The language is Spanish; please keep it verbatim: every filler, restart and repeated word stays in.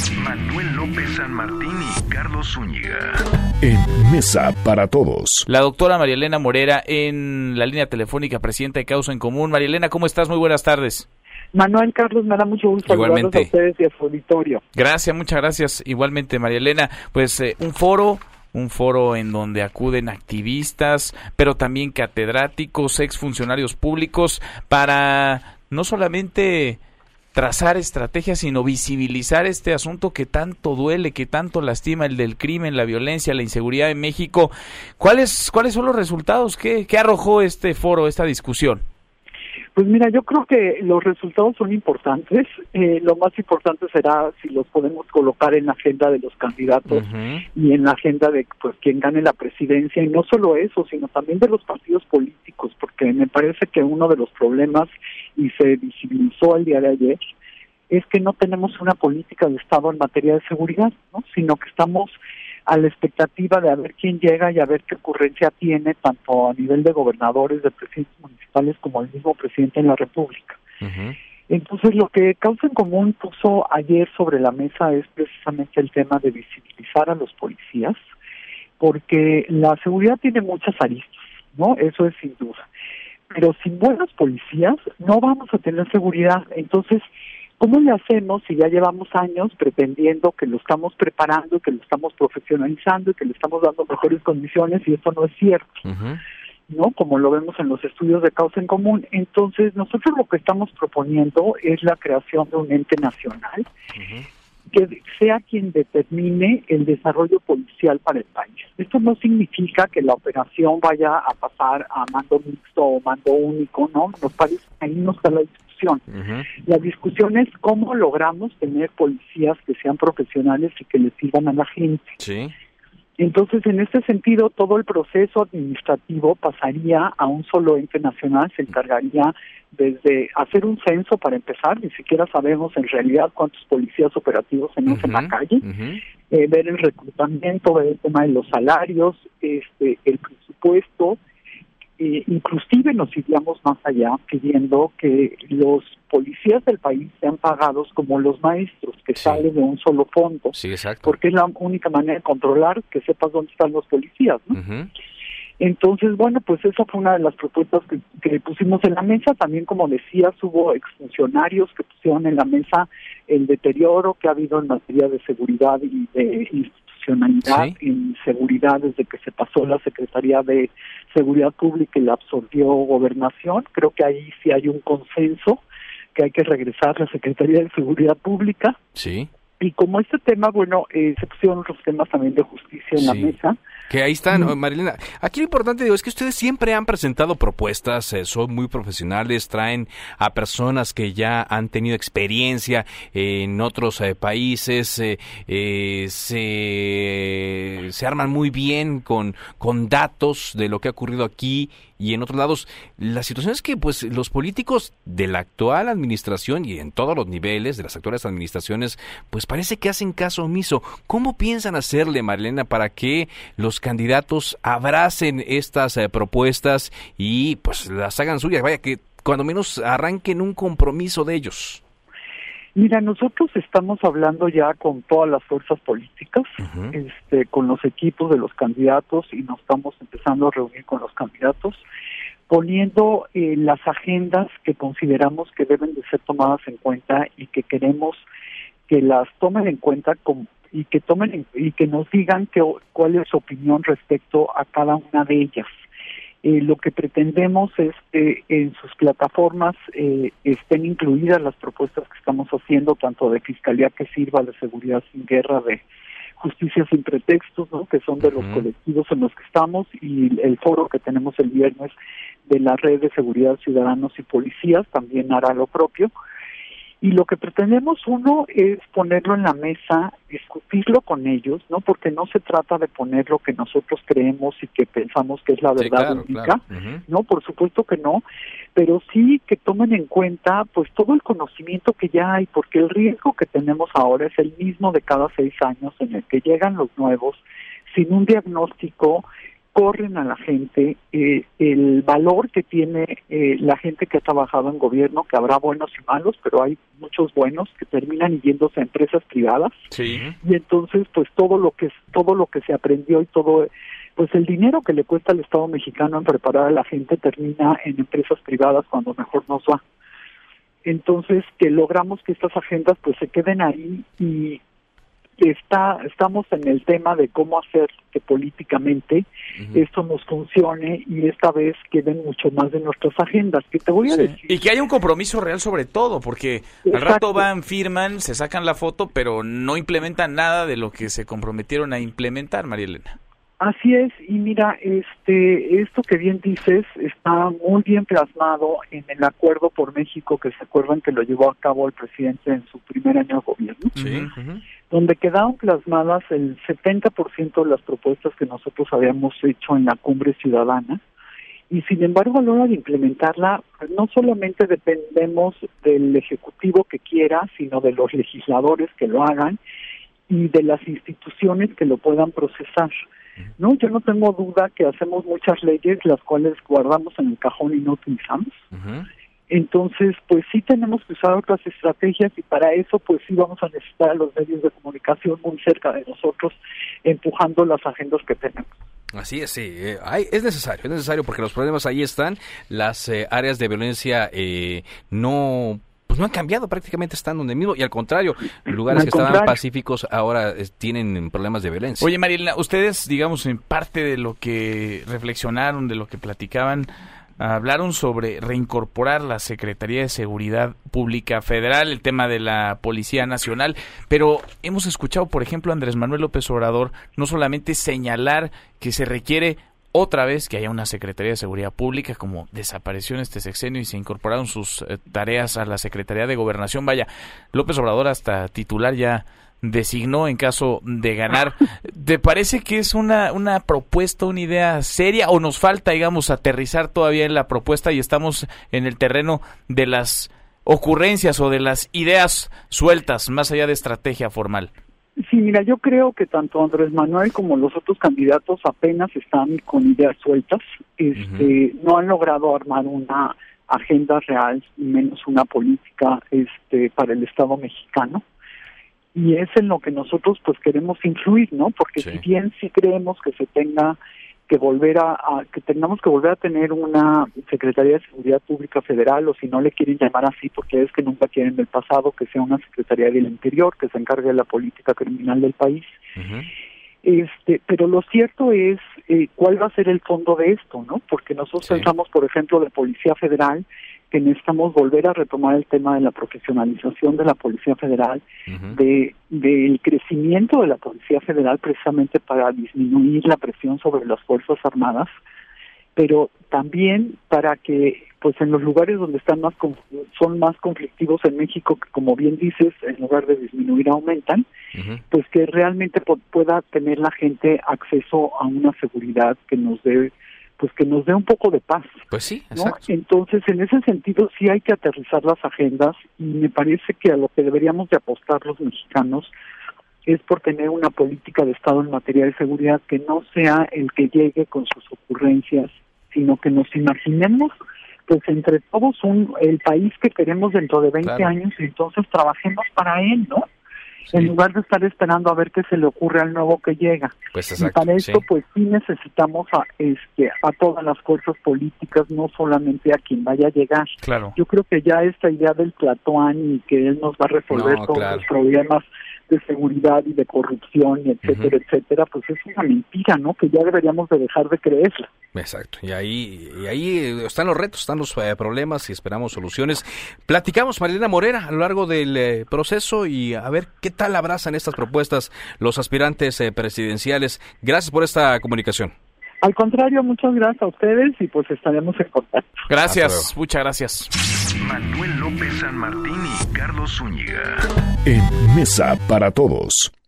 Manuel López San Martín y Carlos Zúñiga. En Mesa para Todos. La doctora María Elena Morera en la línea telefónica, presidenta de Causa en Común. María Elena, ¿cómo estás? Muy buenas tardes. Manuel, Carlos, me da mucho gusto saludarlos a ustedes y a su auditorio. Gracias, muchas gracias. Igualmente, María Elena, pues eh, un foro... Un foro en donde acuden activistas, pero también catedráticos, exfuncionarios públicos, para no solamente trazar estrategias, sino visibilizar este asunto que tanto duele, que tanto lastima, el del crimen, la violencia, la inseguridad en México. ¿Cuáles, cuáles son los resultados? ¿Qué, qué arrojó este foro, esta discusión? Pues mira, yo creo que los resultados son importantes. Eh, lo más importante será si los podemos colocar en la agenda de los candidatos uh-huh. y en la agenda de pues quien gane la presidencia, y no solo eso, sino también de los partidos políticos, porque me parece que uno de los problemas, y se visibilizó el día de ayer, es que no tenemos una política de Estado en materia de seguridad, ¿no? Sino que estamos a la expectativa de a ver quién llega y a ver qué ocurrencia tiene, tanto a nivel de gobernadores, de presidentes municipales, como el mismo presidente de la República. Uh-huh. Entonces, lo que Causa en Común puso ayer sobre la mesa es precisamente el tema de visibilizar a los policías, porque la seguridad tiene muchas aristas, ¿no? Eso es sin duda. Pero sin buenos policías no vamos a tener seguridad. Entonces, ¿cómo le hacemos si ya llevamos años pretendiendo que lo estamos preparando, que lo estamos profesionalizando y que le estamos dando mejores condiciones, y eso no es cierto? Uh-huh. ¿No? Como lo vemos en los estudios de Causa en Común. Entonces, nosotros lo que estamos proponiendo es la creación de un ente nacional uh-huh. que sea quien determine el desarrollo policial para el país. Esto no significa que la operación vaya a pasar a mando mixto o mando único, ¿no? Nos parece que ahí no está la discusión. Uh-huh. La discusión es cómo logramos tener policías que sean profesionales y que le sirvan a la gente. Sí. Entonces, en este sentido, todo el proceso administrativo pasaría a un solo ente nacional. Se encargaría desde hacer un censo para empezar, ni siquiera sabemos en realidad cuántos policías operativos tenemos uh-huh, en la calle, uh-huh. eh, ver el reclutamiento, ver el tema de los salarios, este, el presupuesto, eh, inclusive nos iríamos más allá pidiendo que los policías del país sean pagados como los maestros, que sí. salen de un solo fondo, sí, exacto. porque es la única manera de controlar que sepas dónde están los policías, ¿no? Uh-huh. Entonces, bueno, pues esa fue una de las propuestas que, que pusimos en la mesa. También, como decías, hubo exfuncionarios que pusieron en la mesa el deterioro que ha habido en materia de seguridad y de institucionalidad, ¿sí? en seguridad desde que se pasó la Secretaría de Seguridad Pública y la absorbió Gobernación. Creo que ahí sí hay un consenso que hay que regresar a la Secretaría de Seguridad Pública. Sí. Y como este tema, bueno, eh, se pusieron otros temas también de justicia en sí. la mesa. Que ahí están, mm. María Elena. Aquí lo importante, digo, es que ustedes siempre han presentado propuestas, eh, son muy profesionales, traen a personas que ya han tenido experiencia eh, en otros eh, países, eh, eh, se, se arman muy bien con, con datos de lo que ha ocurrido aquí y en otros lados. La situación es que pues los políticos de la actual administración y en todos los niveles de las actuales administraciones, pues parece que hacen caso omiso. ¿Cómo piensan hacerle, María Elena, para que los candidatos abracen estas eh, propuestas y pues las hagan suyas? Vaya, que cuando menos arranquen un compromiso de ellos. Mira, nosotros estamos hablando ya con todas las fuerzas políticas, uh-huh. este, con los equipos de los candidatos, y nos estamos empezando a reunir con los candidatos, poniendo eh, las agendas que consideramos que deben de ser tomadas en cuenta y que queremos que las tomen en cuenta con, y que tomen y que nos digan que, cuál es su opinión respecto a cada una de ellas. Eh, lo que pretendemos es que en sus plataformas eh, estén incluidas las propuestas que estamos haciendo, tanto de Fiscalía que Sirva, de Seguridad Sin Guerra, de Justicia Sin Pretextos, ¿no? que son de uh-huh. los colectivos en los que estamos, y el foro que tenemos el viernes de la Red de Seguridad Ciudadanos y Policías también hará lo propio. Y lo que pretendemos, uno, es ponerlo en la mesa, discutirlo con ellos, ¿no? Porque no se trata de poner lo que nosotros creemos y que pensamos que es la verdad sí, claro, única, claro. Uh-huh. ¿no? Por supuesto que no, pero sí que tomen en cuenta, pues, todo el conocimiento que ya hay, porque el riesgo que tenemos ahora es el mismo de cada seis años, en el que llegan los nuevos sin un diagnóstico corren a la gente, eh, el valor que tiene eh, la gente que ha trabajado en gobierno, que habrá buenos y malos, pero hay muchos buenos que terminan yéndose a empresas privadas. Sí. Y entonces, pues todo lo que todo lo que se aprendió y todo, pues el dinero que le cuesta al Estado mexicano en preparar a la gente termina en empresas privadas cuando mejor nos va. Entonces, que logramos que estas agendas pues se queden ahí y está estamos en el tema de cómo hacer que políticamente uh-huh. esto nos funcione y esta vez queden mucho más de nuestras agendas, que te voy a sí. decir. Y que haya un compromiso real sobre todo, porque Exacto. al rato van, firman, se sacan la foto, pero no implementan nada de lo que se comprometieron a implementar, María Elena. Así es, y mira, este, esto que bien dices está muy bien plasmado en el Acuerdo por México, que se acuerdan que lo llevó a cabo el presidente en su primer año de gobierno, sí. uh-huh. donde quedaron plasmadas el setenta por ciento de las propuestas que nosotros habíamos hecho en la Cumbre Ciudadana, y sin embargo a la hora de implementarla, pues no solamente dependemos del Ejecutivo que quiera, sino de los legisladores que lo hagan y de las instituciones que lo puedan procesar. No, yo no tengo duda que hacemos muchas leyes las cuales guardamos en el cajón y no utilizamos. Uh-huh. Entonces, pues sí tenemos que usar otras estrategias y para eso pues sí vamos a necesitar a los medios de comunicación muy cerca de nosotros, empujando las agendas que tenemos. Así es, sí, eh, hay, es necesario, es necesario porque los problemas ahí están, las eh, áreas de violencia eh, no... pues no han cambiado, prácticamente están donde mismo, y al contrario, lugares al que contrario. estaban pacíficos ahora es, tienen problemas de violencia. Oye, Marielena, ustedes, digamos, en parte de lo que reflexionaron, de lo que platicaban, hablaron sobre reincorporar la Secretaría de Seguridad Pública Federal, el tema de la Policía Nacional, pero hemos escuchado, por ejemplo, a Andrés Manuel López Obrador no solamente señalar que se requiere otra vez que haya una Secretaría de Seguridad Pública, como desapareció en este sexenio y se incorporaron sus eh, tareas a la Secretaría de Gobernación. Vaya, López Obrador hasta titular ya designó en caso de ganar. ¿Te parece que es una, una propuesta, una idea seria, o nos falta, digamos, aterrizar todavía en la propuesta y estamos en el terreno de las ocurrencias o de las ideas sueltas, más allá de estrategia formal? Sí, mira, yo creo que tanto Andrés Manuel como los otros candidatos apenas están con ideas sueltas. Este, uh-huh. No han logrado armar una agenda real, menos una política este, para el Estado mexicano. Y es en lo que nosotros pues queremos influir, ¿no? Porque sí. si bien sí creemos que se tenga que volver a, a que tengamos que volver a tener una Secretaría de Seguridad Pública Federal, o si no le quieren llamar así, porque es que nunca quieren del pasado, que sea una Secretaría del Interior que se encargue de la política criminal del país. Uh-huh. Este, pero lo cierto es eh, cuál va a ser el fondo de esto, ¿no? Porque nosotros sí. pensamos, por ejemplo, de Policía Federal, que necesitamos volver a retomar el tema de la profesionalización de la Policía Federal, uh-huh. de del crecimiento de la Policía Federal precisamente para disminuir la presión sobre las Fuerzas Armadas, pero también para que pues en los lugares donde están más son más conflictivos en México, que como bien dices, en lugar de disminuir aumentan, uh-huh. pues que realmente po- pueda tener la gente acceso a una seguridad que nos dé pues que nos dé un poco de paz. Pues sí, ¿no? exacto. Entonces, en ese sentido, sí hay que aterrizar las agendas, y me parece que a lo que deberíamos de apostar los mexicanos es por tener una política de Estado en materia de seguridad que no sea el que llegue con sus ocurrencias, sino que nos imaginemos, pues entre todos, un el país que queremos dentro de veinte claro. años, y entonces trabajemos para él, ¿no? Sí. En lugar de estar esperando a ver qué se le ocurre al nuevo que llega. Pues exacto, y para esto, sí. pues sí necesitamos a este a todas las fuerzas políticas, no solamente a quien vaya a llegar. Claro. Yo creo que ya esta idea del Platón y que él nos va a resolver no, todos claro. los problemas de seguridad y de corrupción, y etcétera, uh-huh. etcétera, pues es una mentira, ¿no? Que ya deberíamos de dejar de creerla. Exacto, y ahí y ahí están los retos, están los eh, problemas y esperamos soluciones. Platicamos, Marilena Morera, a lo largo del eh, proceso y a ver qué tal abrazan estas propuestas los aspirantes eh, presidenciales. Gracias por esta comunicación. Al contrario, muchas gracias a ustedes y pues estaremos en contacto. Gracias, muchas gracias. Manuel López San Martín y Carlos Zúñiga. En Mesa para Todos.